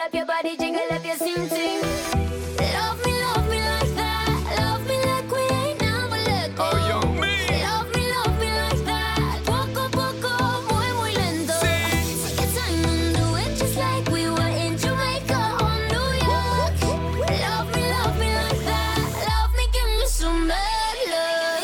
up your body, jiggle up your sing sing. Love me like that. Love me like we ain't never let go. Oh, yo, me. Love me like that. Poco poco, muy muy lento. Take your time and do it just like we were in Jamaica or New York. Love me like that. Love me, give me some bad love.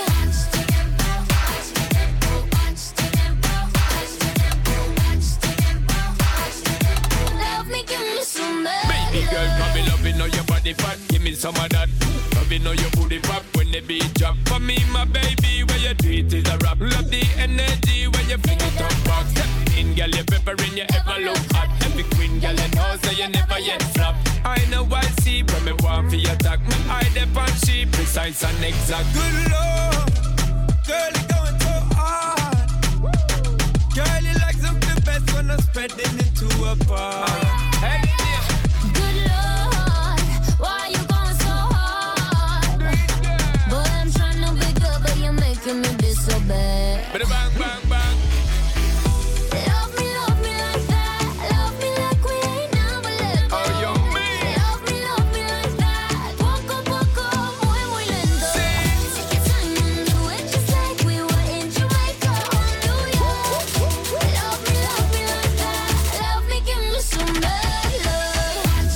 Love me, give me some bad love. Baby girl, come me loving on your body fat. Give me some of that. Loving on your booty pop when the beat drop. For me, my baby, where you do it is a rap. Love the energy when you fling it up back. Step in, girl, you peppering, you ever look hot. Every queen, girl, you know, so you never yet flop. I know I see when me want for your attack. Me eye dep on she precise and exact. Good lord, girl, you going so hard. Girl, you like something best when I'm spreading it to a bar. Hey, yeah. Good Lord, why you going so hard? Boy, I'm trying to be good, but you're making me be so bad. Bada bang, bang, bang. Love me like that. Love me like we ain't never let go. Oh, yo, me. Love me like that. Poco poco, muy muy lento. Take your time and do it just like we were in Jamaica or New York. Love me like that. Love me, give me some bad love.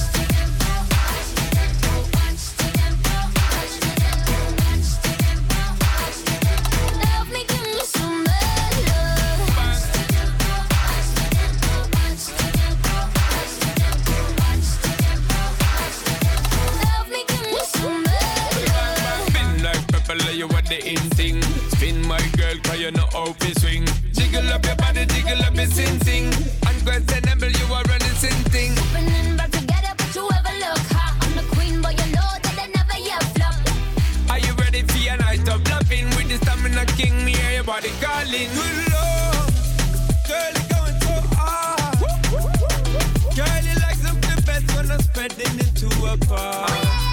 Love me, give me some bad love. Love me, give me some bad love. Spin like pepper, you what the in thing. Spin my girl, cause you know how to swing. Jiggle up your body, jiggle up your sing sing. Unquestionable, you are running sing thing. Opening back together, but you ever look hot. I'm the queen, but you know that I never yet flop. Are you ready for your night of loving? With the stamina king, me hear your body calling. Good lord, girl, you going so hard. Girl, you like something best when I'm spreading it to a bar.